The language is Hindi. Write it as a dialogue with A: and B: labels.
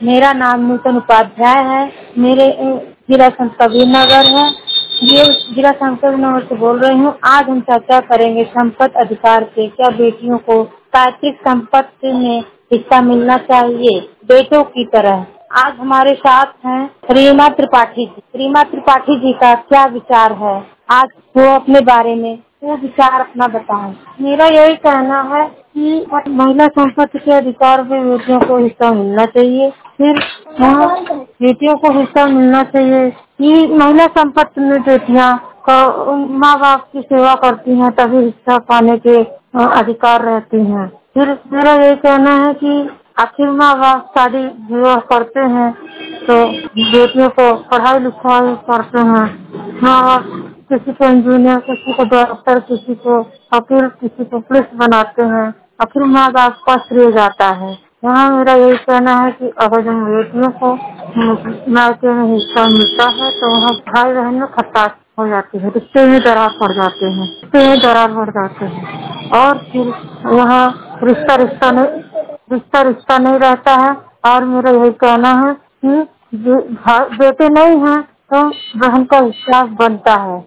A: मेरा नाम नूतन उपाध्याय है। मेरे जिला संत कबीर नगर है। ये जिला संत कबीर नगर से बोल रही हूँ। आज हम चर्चा करेंगे संपत्ति अधिकार पे। क्या बेटियों को पैतृक संपत्ति में हिस्सा मिलना चाहिए बेटों की तरह? आज हमारे साथ हैं रीमा त्रिपाठी जी। रीमा त्रिपाठी जी का क्या विचार है, आज वो अपने बारे में वो विचार अपना बताएं। मेरा यही कहना है कि महिला संपत्ति के अधिकार में बेटियों को हिस्सा मिलना चाहिए। फिर बेटियों को हिस्सा मिलना चाहिए कि महिला संपत्ति में बेटियां माँ बाप की सेवा करती हैं तभी हिस्सा पाने के अधिकार रहती हैं। फिर मेरा यही कहना है कि आखिर माँ बाप शादी विवाह करते हैं तो बेटियों को पढ़ाई लिखाई करते हैं। माँ बाप किसी को इंजीनियर, किसी को डॉक्टर, किसी को वकील, किसी को पुलिस बनाते हैं। आखिर माँ बाप का श्रेय जाता है। यहाँ मेरा यही कहना है कि अगर जब बेटियों को मायके में हिस्सा मिलता है तो वहाँ भाई बहन में खटास हो जाती है, रिश्ते में दरार पड़ जाते हैं, और फिर यहाँ रिश्ता नहीं रहता है। और मेरा यही कहना है कि बेटे नहीं हैं तो बहन का हिस्सा बनता है।